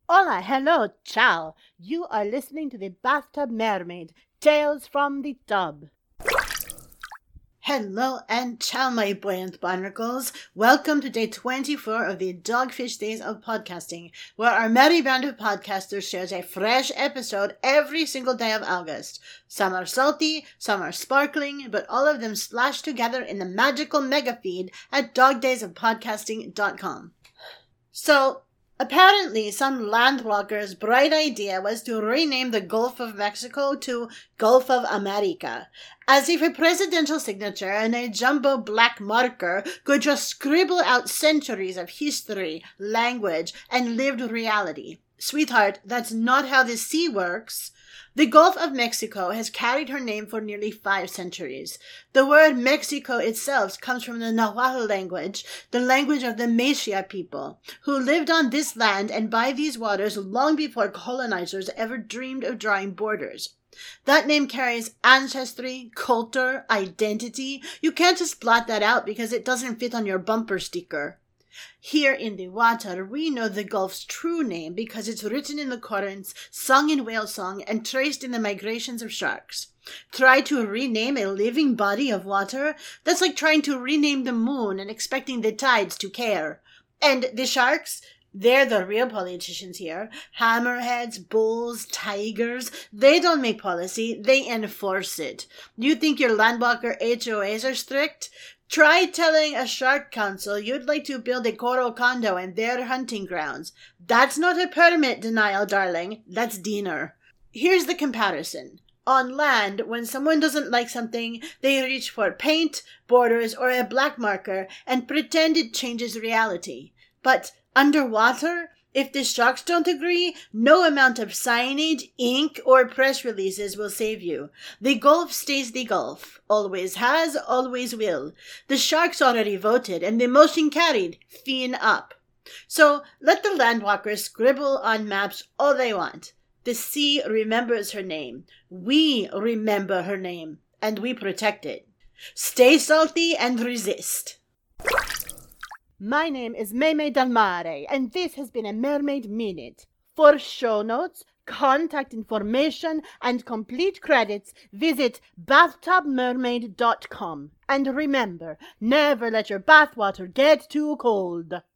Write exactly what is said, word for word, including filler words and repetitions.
Hola, hello, ciao. You are listening to the Bathtub Mermaid, Tales from the Tub. Hello and ciao, my buoyant barnacles. Welcome to day twenty-four of the Dogfish Days of Podcasting, where our merry band of podcasters shares a fresh episode every single day of August. Some are salty, some are sparkling, but all of them splashed together in the magical mega feed at dog days of podcasting dot com. So, apparently, some landwalker's bright idea was to rename the Gulf of Mexico to Gulf of America, as if a presidential signature and a jumbo black marker could just scribble out centuries of history, language, and lived reality. Sweetheart, that's not how the sea works. The Gulf of Mexico has carried her name for nearly five centuries. The word Mexico itself comes from the Nahuatl language, the language of the Mexica people, who lived on this land and by these waters long before colonizers ever dreamed of drawing borders. That name carries ancestry, culture, identity. You can't just blot that out because it doesn't fit on your bumper sticker. Here in the water, we know the Gulf's true name because it's written in the currents, sung in whale song, and traced in the migrations of sharks. Try to rename a living body of water? That's like trying to rename the moon and expecting the tides to care. And the sharks? They're the real politicians here. Hammerheads, bulls, tigers. They don't make policy, they enforce it. You think your landwalker H O As are strict? Try telling a shark council you'd like to build a coral condo in their hunting grounds. That's not a permit denial, darling. That's dinner. Here's the comparison. On land, when someone doesn't like something, they reach for paint, borders, or a black marker and pretend it changes reality. But underwater, if the sharks don't agree, no amount of signage, ink, or press releases will save you. The Gulf stays the Gulf. Always has, always will. The sharks already voted, and the motion carried. Fin up. So let the landwalkers scribble on maps all they want. The sea remembers her name. We remember her name, and we protect it. Stay salty and resist. My name is Meme Del Mare, and this has been a Mermaid Minute. For show notes, contact information, and complete credits, visit bathtub mermaid dot com. And remember, never let your bathwater get too cold.